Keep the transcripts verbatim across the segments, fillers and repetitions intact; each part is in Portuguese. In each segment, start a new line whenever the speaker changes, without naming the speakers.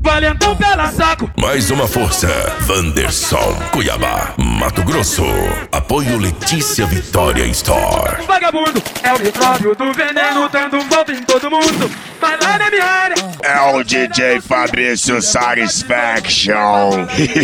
valentão pela saco.
Mais uma força, Wanderson, Cuiabá, Mato Grosso. Apoio Letícia Vitória Store.
Vagabundo é o micróbio do veneno, dando volta em todo mundo. Vai lá na minha área.
É o D J Fabrício Satisfaction.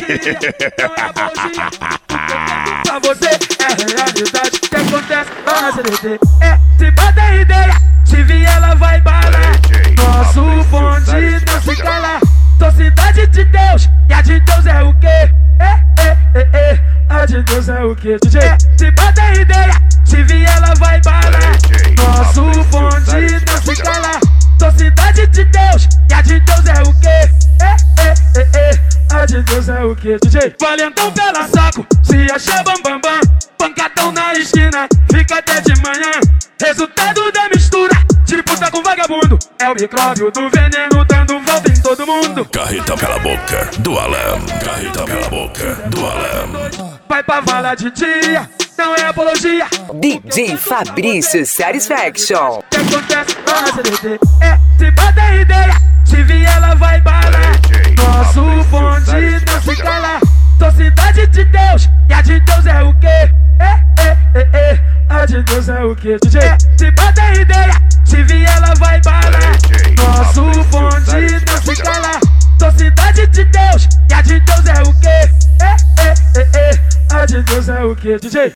Pra você é realidade que acontece lá na C D T. É, se bota ideia, se vier ela vai balar. Nosso bonde não se cala. Sou cidade de Deus, e a de Deus é o quê? É, é, é, é, a de Deus é o quê? D J, é, se bota ideia, se vier ela vai balar. Nosso bonde não se cala. Sou cidade de Deus, e a de Deus é o quê? É, é, é, é, a de Deus é o quê? D J, valentão pela saco, se achar bam bam bam, pancadão na esquina, fica até de manhã. Resultado da mistura, disputa com vagabundo, é o micróbio do veneno dando volta em todo mundo.
Carreta pela boca do Alam, carreta pela boca do Alam.
Vai pra vala de dia, não é apologia.
D J Fabrício Satisfaction.
O que acontece lá na C D T? É, se bota ideia, se vier ela vai balar. Nosso bonde não se cala. Sou cidade de Deus, e a de Deus é o quê? É, é, é, é, a de Deus é o quê? D J, é, se bota ideia, se vier ela vai balar. Nosso bonde não se cala. Sou cidade de Deus, e a de Deus é o quê? É, é, é, é, a de Deus é o quê? D J